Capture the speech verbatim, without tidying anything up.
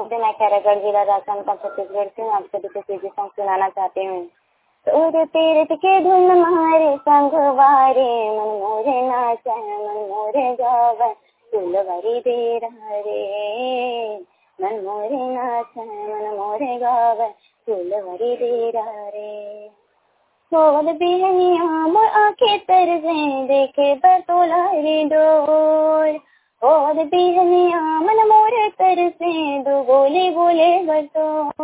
दिन मैं खैरागढ़ जिला राजस्थान का छत्तीसगढ़ से हूँ। आप सभी को सीधी सॉन्ग सुनाना चाहती हूँ। तोरे तीरथ के धुन मारे संगवारे मन मोरे नाच मन मोरे गाव फुलवरी दे रे मन मोरे नाच मन मोरे गाव फुलवरी दे रे। बोल बिहनिया मोर आंखें तरसे देखे बतोला रे डोर। बोल बिहनिया मन मोरे तरसे दो बोले बोले बतोर।